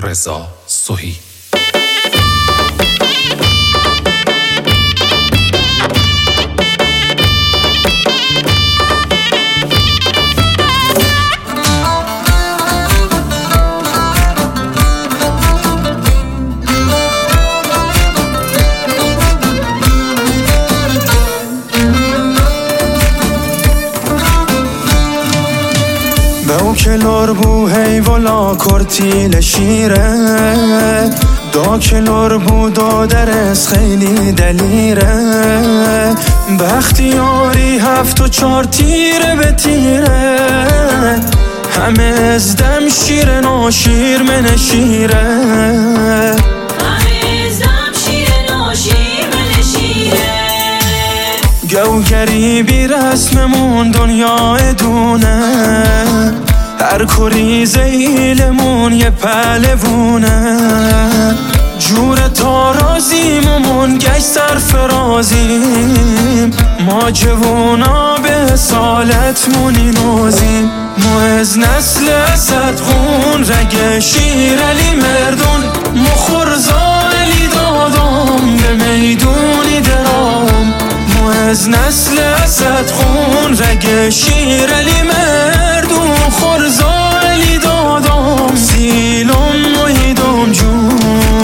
رضا سهی. او کلور بو هیولا کرتیل شیره دا کلور بو دادرس خیلی دلیره بختیاری 7 و 4 تیره به تیره همه ازدم شیره ناشیر من شیره گو گریبی رسممون دنیا دونه هر کری زیلمون یه پهلوونه جور تارازیممون گشت سرفرازیم ما جوونا به سالتمونی نازیم ما از نسل صدخون رگ شیر علی مردون مخورزا علی دادم به میدونی درام ما از نسل صدخون رگ شیر علی مردون خورزا علی دادم سیلم محیدم جون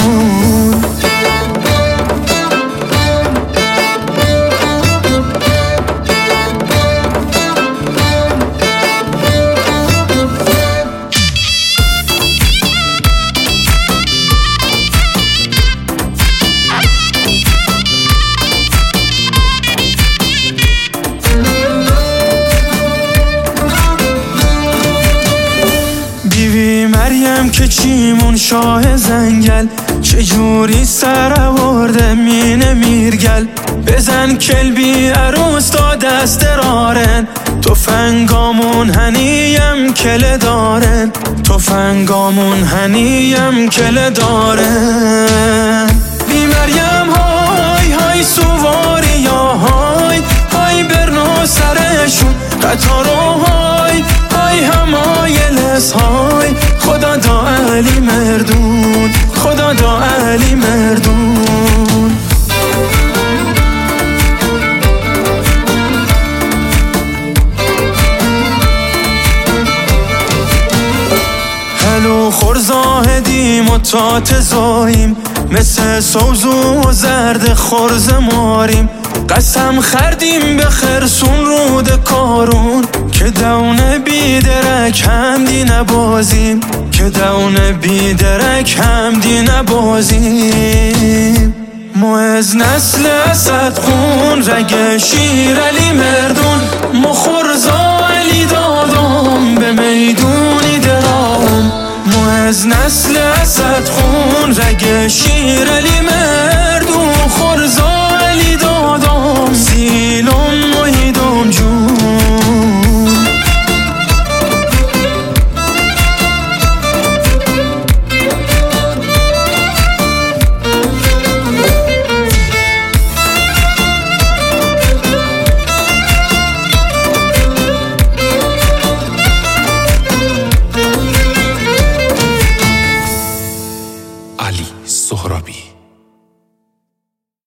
مریم که چیمون شاه زنگل چجوری سر آورده مینه میرگل بزن کلبی عروس تا دست رارن تفنگامون هنیم کله دارن تفنگامون هنیم کله دارن بی مریم های های سواری یا های های برنو سرشون قطارو های های همایلس های خدا دا علی مردون خدا دا علی مردون هلو خورزاهدیم و تاتزاییم مثل سوزو و زرد خورز ماریم قسم خردیم به خرسون رود کارون که دونه بیدرک همدی نبازیم که دونه بیدرک همدی نبازیم ما از نسل صدخون رگ شیر علی مردون مخورزا علی دادم به میدونی درام ما از نسل صدخون رگ شیر علی مردون